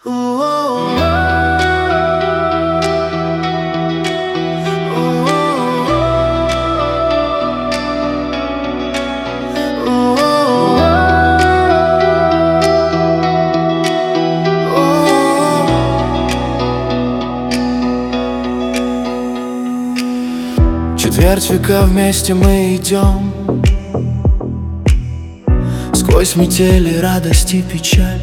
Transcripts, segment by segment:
Четверть века вместе мы идем, сквозь метели, радость и печаль.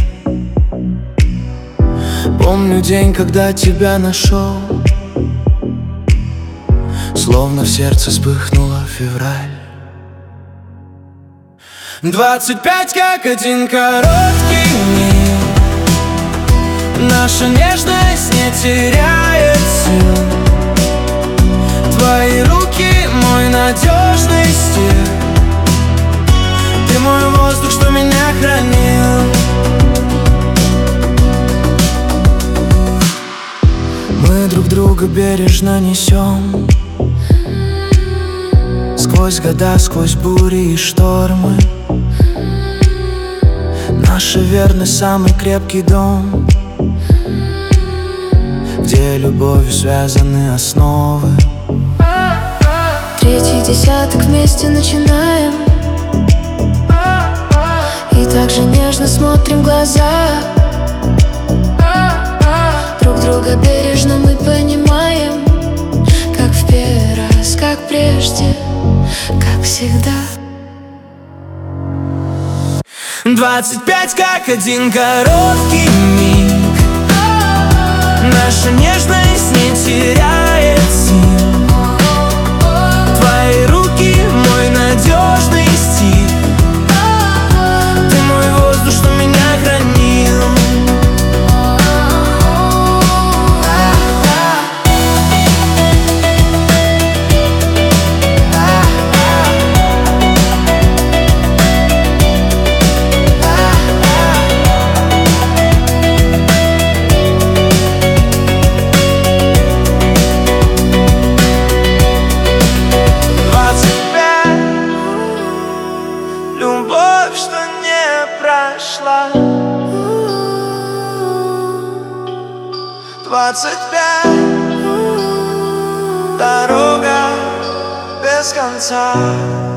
Помню день, когда тебя нашел, словно в сердце вспыхнула февраль. 25 как один короткий миг, наша нежность не теряет сил. Твои руки — мой надежный стиль, ты мой воздух, что меня хранил. Мы друг друга бережно несем, сквозь года, сквозь бури и штормы. Наша верность — самый крепкий дом, где любовью связаны основы. Третий десяток вместе начинаем, и так же нежно смотрим в глаза. Друг друга бережно мы понимаем, как в первый раз, как прежде, как всегда. 25 как один короткий миг, наша нежность не теряет сил. Твои руки — мой надежный стиль, ты мой воздух, что меня хранил. Любовь, что не прошла. 25 дорога без конца.